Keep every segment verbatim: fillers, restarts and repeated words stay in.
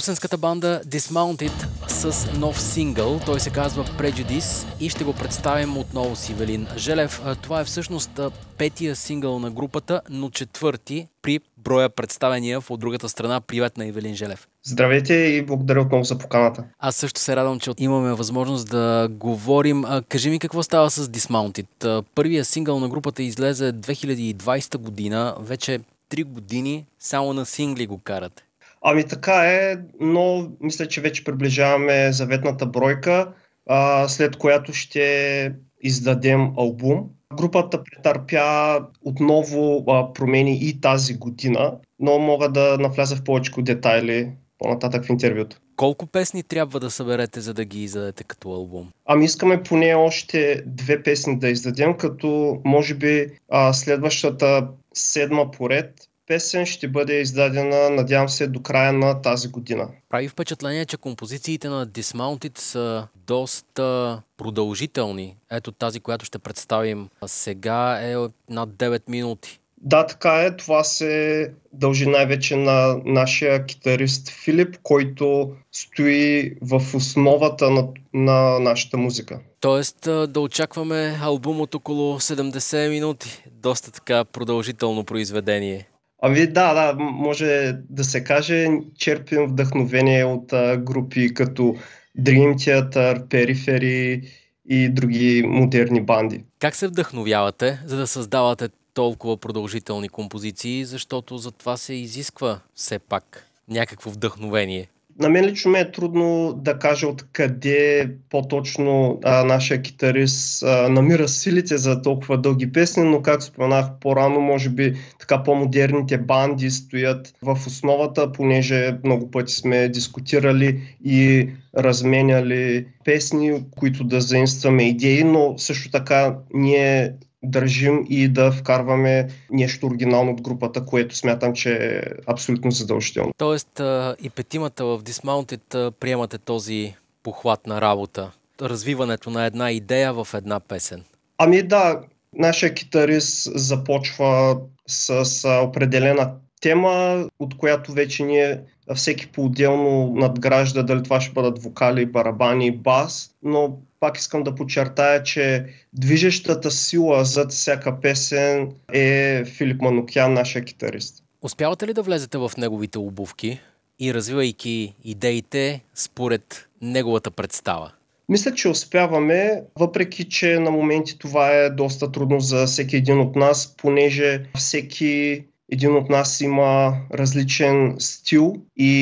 Плесенската банда Dismounted с нов сингъл. Той се казва Prejudice и ще го представим отново с Ивелин Желев. Това е всъщност петия сингъл на групата, но четвърти при броя представения от другата страна. Привет на Ивелин Желев. Здравейте и благодаря отново за поканата. Аз също се радвам, че имаме възможност да говорим. Кажи ми какво става с Dismounted. Първият сингъл на групата излезе две хиляди и двадесета година. Вече три години само на сингли го карате. Ами така е, но мисля, че вече приближаваме заветната бройка, а, след която ще издадем албум. Групата претърпя отново а, промени и тази година, но мога да навляза в повече детайли по-нататък в интервюто. Колко песни трябва да съберете, за да ги издадете като албум? Ами искаме поне още две песни да издадем, като може би а, следващата седма поред песен ще бъде издадена, надявам се, до края на тази година. Прави впечатление, че композициите на Dismounted са доста продължителни. Ето тази, която ще представим сега, е над девет минути. Да, така е. Това се дължи най-вече на нашия китарист Филип, който стои в основата на, на нашата музика. Тоест да очакваме албум от около седемдесет минути. Доста така продължително произведение. Ами да, да, може да се каже, черпим вдъхновение от а, групи като Dream Theater, Periphery и други модерни банди. Как се вдъхновявате, за да създавате толкова продължителни композиции, защото за това се изисква все пак някакво вдъхновение? На мен лично ме е трудно да кажа откъде по-точно а, нашия китарист а, намира силите за толкова дълги песни, но както споменах по-рано, може би така по-модерните банди стоят в основата, понеже много пъти сме дискутирали и разменяли песни, които да заимстваме идеи, но също така ние държим и да вкарваме нещо оригинално от групата, което смятам, че е абсолютно задължително. Тоест и петимата в Dismounted приемате този похват на работа, развиването на една идея в една песен. Ами да, нашия китарист започва с, с определена тема, от която вече ние всеки по-отделно надгражда, дали това ще бъдат вокали, барабани, бас, но пак искам да подчертая, че движещата сила зад всяка песен е Филип Манукян, нашия китарист. Успявате ли да влезете в неговите обувки и развивайки идеите според неговата представа? Мисля, че успяваме, въпреки че на моменти това е доста трудно за всеки един от нас, понеже всеки един от нас има различен стил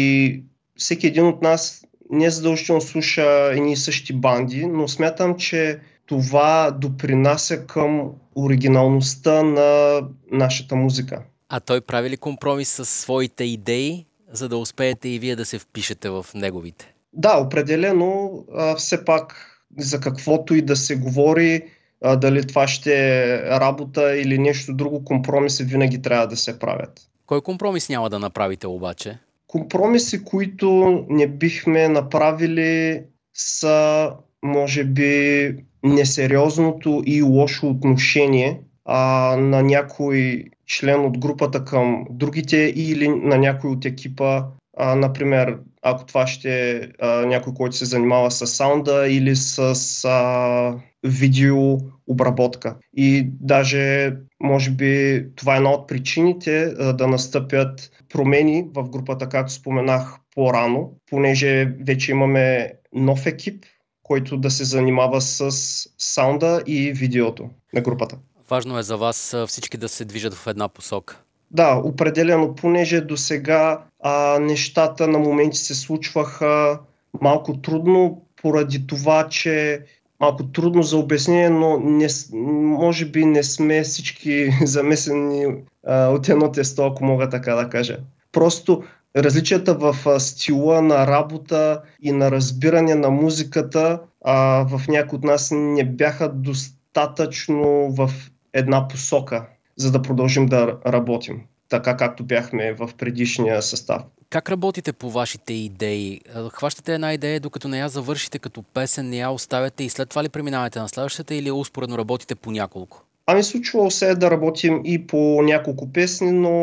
и всеки един от нас не задължително слуша едни и същи банди, но смятам, че това допринася към оригиналността на нашата музика. А той прави ли компромис с своите идеи, за да успеете и вие да се впишете в неговите? Да, определено. А, все пак за каквото и да се говори, а, дали това ще е работа или нещо друго, компромиси винаги трябва да се правят. Кой компромис няма да направите обаче? Компромиси, които не бихме направили, са може би несериозното и лошо отношение а, на някой член от групата към другите или на някой от екипа. А, например, ако това ще е а, някой, който се занимава с саунда или с а, видеообработка. И даже, може би, това е една от причините а, да настъпят промени в групата, както споменах по-рано, понеже вече имаме нов екип, който да се занимава с саунда и видеото на групата. Важно е за вас всички да се движат в една посока. Да, определено, понеже до сега а, нещата на моменти се случваха малко трудно, поради това, че малко трудно за обяснение, но не, може би не сме всички замесени а, от едно тесто, ако мога така да кажа. Просто различията в стила на работа и на разбиране на музиката а, в някои от нас не бяха достатъчно в една посока, за да продължим да работим, така както бяхме в предишния състав. Как работите по вашите идеи? Хващате една идея, докато не я завършите като песен, не я оставяте и след това ли преминавате на следващата или успоредно работите по няколко? Ами случвало се е да работим и по няколко песни, но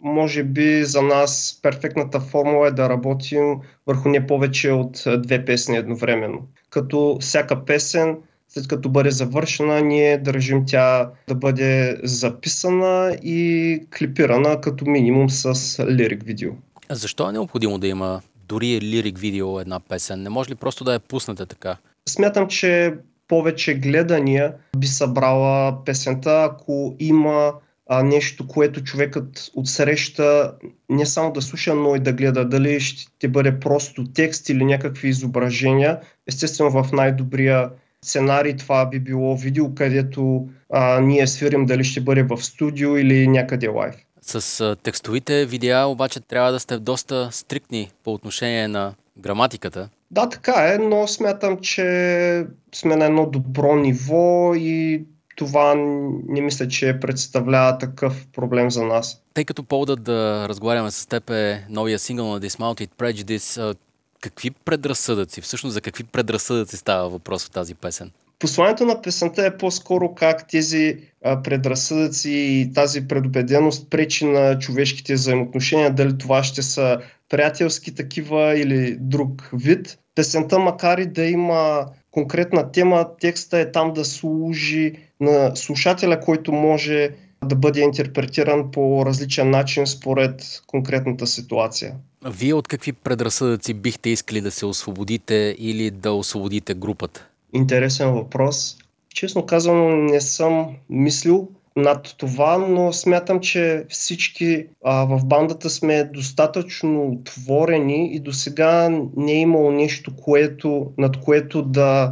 може би за нас перфектната формула е да работим върху не повече от две песни едновременно. Като всяка песен, след като бъде завършена, ние държим тя да бъде записана и клипирана като минимум с лирик видео. А защо е необходимо да има дори лирик видео една песен? Не може ли просто да я пуснете така? Смятам, че повече гледания би събрала песента, ако има а, нещо, което човекът отсреща не само да слуша, но и да гледа. Дали ще бъде просто текст или някакви изображения. Естествено, в най-добрия сценарий това би било видео, където а, ние свирим, дали ще бъде в студио или някъде лайв. С а, текстовите видеа обаче трябва да сте доста стриктни по отношение на граматиката. Да, така е, но смятам, че сме на едно добро ниво и това не мисля, че представлява такъв проблем за нас. Тъй като поводът да разговаряме с теб е новия сингъл на Dismounted Prejudice, какви предразсъдъци, всъщност за какви предразсъдъци става въпрос в тази песен? Посланието на песента е по-скоро как тези а, предразсъдъци и тази предубеденост пречи на човешките взаимоотношения, дали това ще са приятелски такива или друг вид. Песента, макар и да има конкретна тема, текста е там да служи на слушателя, който може да бъде интерпретиран по различен начин според конкретната ситуация. Вие от какви предразсъдъци бихте искали да се освободите или да освободите групата? Интересен въпрос. Честно казано, не съм мислил над това, но смятам, че всички а, в бандата сме достатъчно отворени и досега не е имало нещо, което, над което да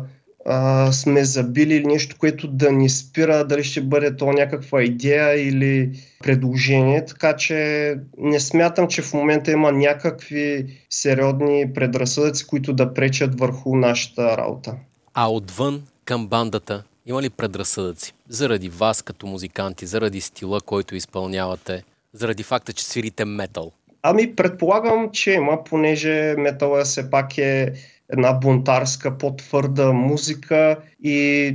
а, сме забили или нещо, което да ни спира, дали ще бъде то някаква идея или предложение. Така че не смятам, че в момента има някакви сериозни предразсъдъци, които да пречат върху нашата работа. А отвън към бандата има ли предразсъдъци? Заради вас като музиканти, заради стила, който изпълнявате, заради факта, че свирите метал? Ами предполагам, че има, понеже метала все пак е една бунтарска, по-твърда музика и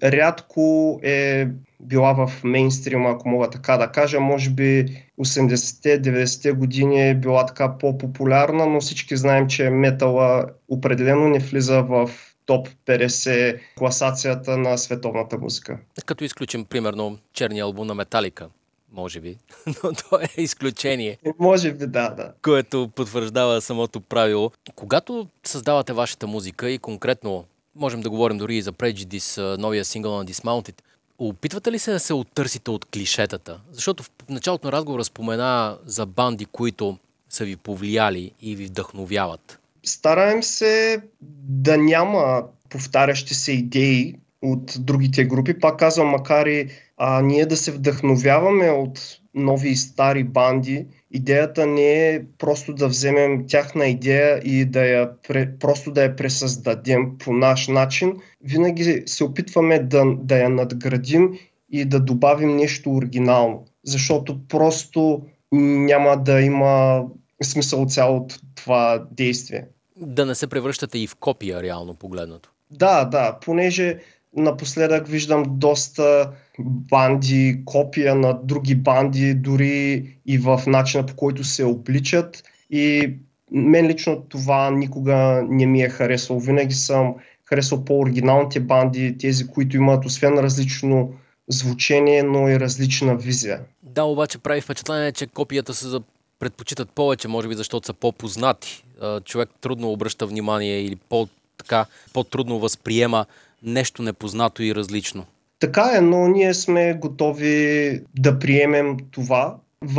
рядко е била в мейнстрима, ако мога така да кажа. Може би осемдесетте деветдесетте години е била така по-популярна, но всички знаем, че метала определено не влиза в топ петдесет класацията на световната музика. Като изключим, примерно, черния албум на Металика, може би, но то е изключение. Може би, да, да. Което потвърждава самото правило. Когато създавате вашата музика и конкретно, можем да говорим дори и за Prejudice, новия сингъл на Dismounted, опитвате ли се да се оттърсите от клишетата? Защото в началото на разговора спомена за банди, които са ви повлияли и ви вдъхновяват. Стараем се да няма повтарящи се идеи от другите групи. Пак казвам, макар и а, ние да се вдъхновяваме от нови и стари банди, идеята не е просто да вземем тяхна идея и да я, просто да я пресъздадем по наш начин. Винаги се опитваме да, да я надградим и да добавим нещо оригинално, защото просто няма да има смисъл от цялото това действие. Да не се превръщате и в копия, реално погледнато. Да, да, понеже напоследък виждам доста банди, копия на други банди, дори и в начина, по който се обличат. И мен лично това никога не ми е харесало. Винаги съм харесал по-оригиналните банди, тези, които имат освен различно звучение, но и различна визия. Да, обаче прави впечатление, че копията се предпочитат повече, може би защото са по-познати. Човек трудно обръща внимание или по-така, по-трудно възприема нещо непознато и различно. Така е, но ние сме готови да приемем това,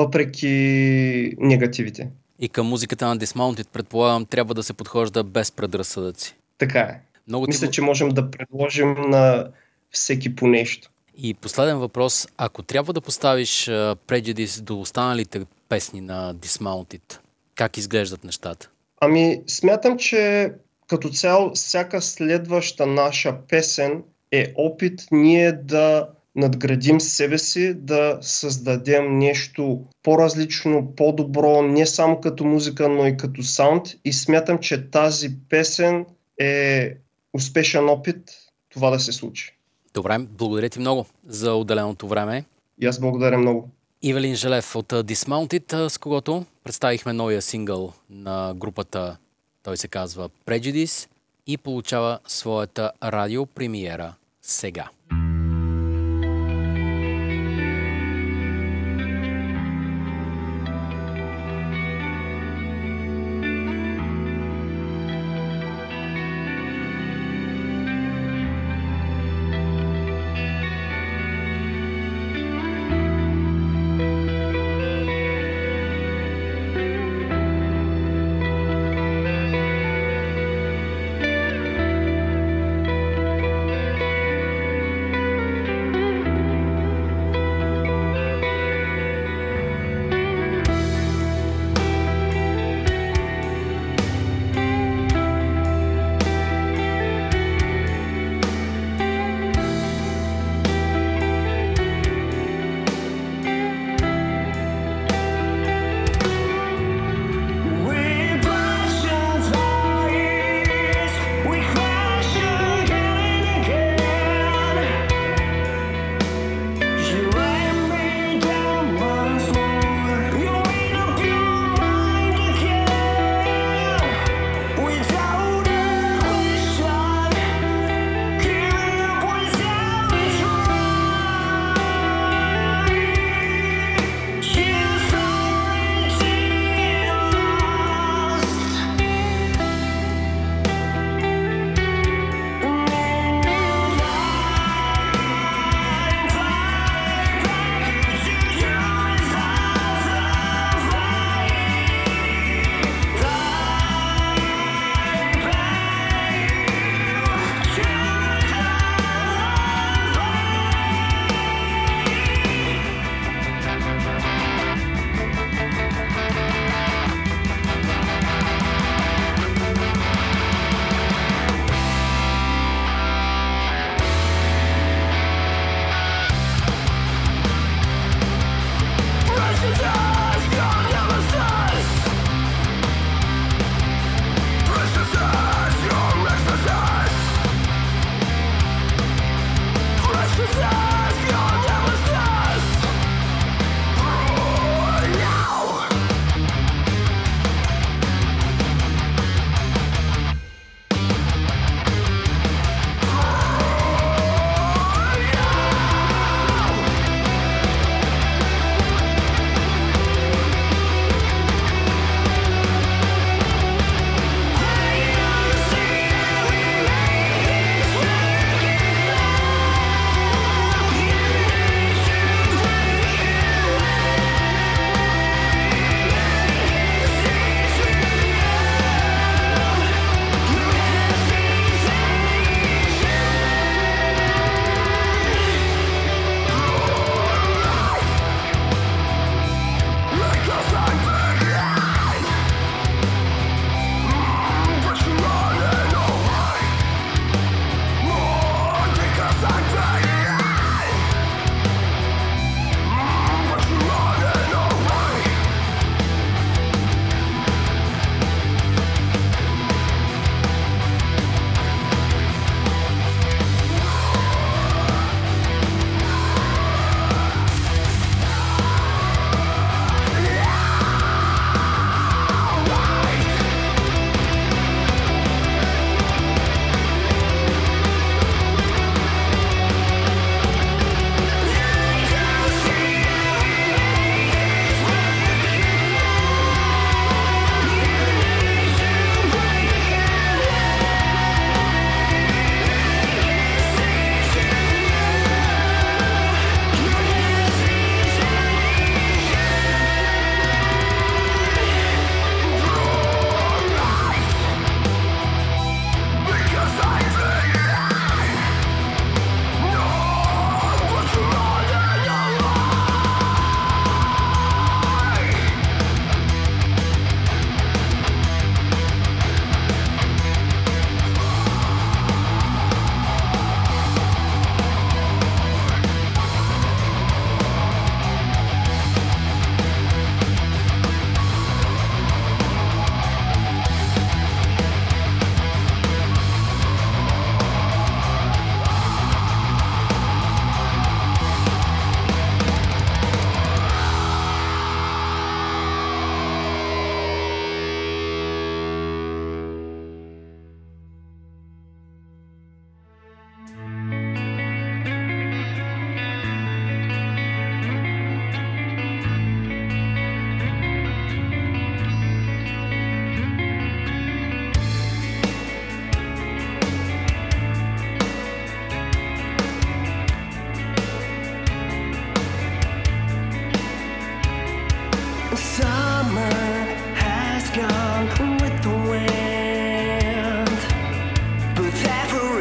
въпреки негативите. И към музиката на Dismounted, предполагам, трябва да се подхожда без предразсъдъци. Така е. Много Мисля, ти... че можем да предложим на всеки по нещо. И последен въпрос. Ако трябва да поставиш uh, Prejudice до останалите песни на Dismounted, как изглеждат нещата? Ами, смятам, че като цяло всяка следваща наша песен е опит ние да надградим себе си, да създадем нещо по-различно, по-добро, не само като музика, но и като саунд. И смятам, че тази песен е успешен опит това да се случи. Добре, благодаря ти много за отделеното време. И аз благодаря много. Ивелин Желев от Dismounted, с когото представихме новия сингъл на групата, той се казва Prejudice и получава своята радиопремиера сега.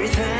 everything.